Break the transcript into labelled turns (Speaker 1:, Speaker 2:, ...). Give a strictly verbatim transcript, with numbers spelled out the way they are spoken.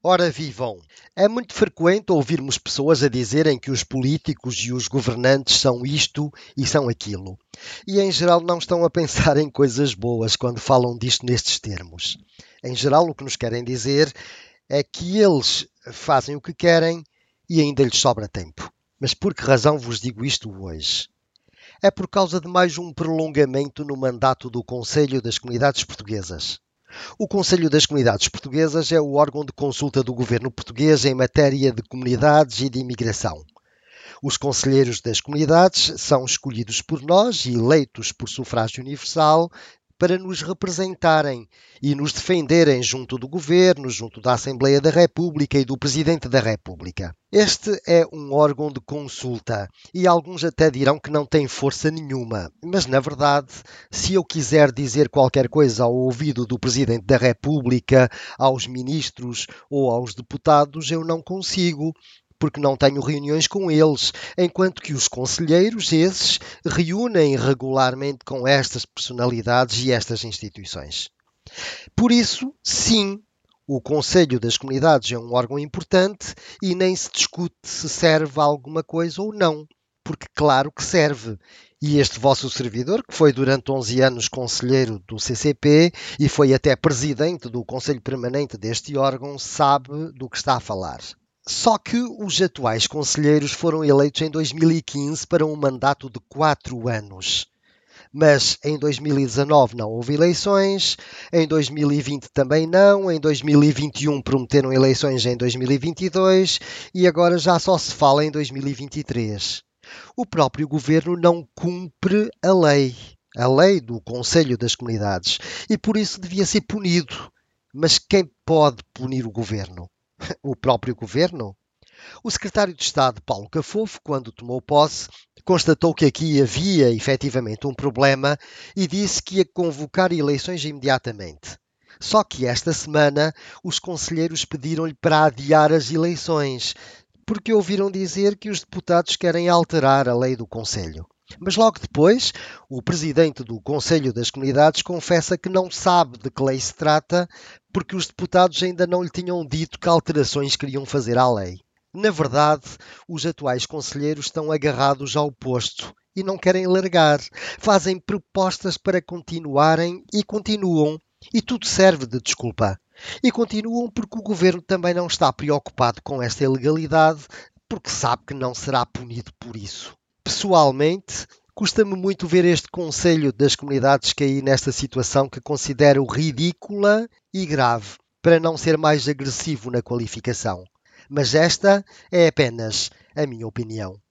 Speaker 1: Ora vivam! É muito frequente ouvirmos pessoas a dizerem que os políticos e os governantes são isto e são aquilo. E em geral não estão a pensar em coisas boas quando falam disto nestes termos. Em geral o que nos querem dizer é que eles fazem o que querem e ainda lhes sobra tempo. Mas por que razão vos digo isto hoje? É por causa de mais um prolongamento no mandato do Conselho das Comunidades Portuguesas. O Conselho das Comunidades Portuguesas é o órgão de consulta do governo português em matéria de comunidades e de imigração. Os conselheiros das comunidades são escolhidos por nós e eleitos por sufrágio universal para nos representarem e nos defenderem junto do Governo, junto da Assembleia da República e do Presidente da República. Este é um órgão de consulta e alguns até dirão que não tem força nenhuma, mas na verdade, se eu quiser dizer qualquer coisa ao ouvido do Presidente da República, aos ministros ou aos deputados, eu não consigo, porque não tenho reuniões com eles, enquanto que os conselheiros, esses, reúnem regularmente com estas personalidades e estas instituições. Por isso, sim, o Conselho das Comunidades é um órgão importante e nem se discute se serve a alguma coisa ou não, porque claro que serve. E este vosso servidor, que foi durante onze anos conselheiro do C C P e foi até presidente do Conselho Permanente deste órgão, sabe do que está a falar. Só que os atuais conselheiros foram eleitos em dois mil e quinze para um mandato de quatro anos. Mas em dois mil e dezanove não houve eleições, em dois mil e vinte também não, em dois mil e vinte e um prometeram eleições em dois mil e vinte e dois e agora já só se fala em dois mil e vinte e três. O próprio governo não cumpre a lei, a lei do Conselho das Comunidades, e por isso devia ser punido. Mas quem pode punir o governo? O próprio governo? O secretário de Estado, Paulo Cafofo, quando tomou posse, constatou que aqui havia efetivamente um problema e disse que ia convocar eleições imediatamente. Só que esta semana os conselheiros pediram-lhe para adiar as eleições, porque ouviram dizer que os deputados querem alterar a lei do Conselho. Mas logo depois, o presidente do Conselho das Comunidades confessa que não sabe de que lei se trata, porque os deputados ainda não lhe tinham dito que alterações queriam fazer à lei. Na verdade, os atuais conselheiros estão agarrados ao posto e não querem largar. Fazem propostas para continuarem e continuam. E tudo serve de desculpa. E continuam porque o governo também não está preocupado com esta ilegalidade, porque sabe que não será punido por isso. Pessoalmente, custa-me muito ver este Conselho das Comunidades cair nesta situação que considero ridícula e grave, para não ser mais agressivo na qualificação. Mas esta é apenas a minha opinião.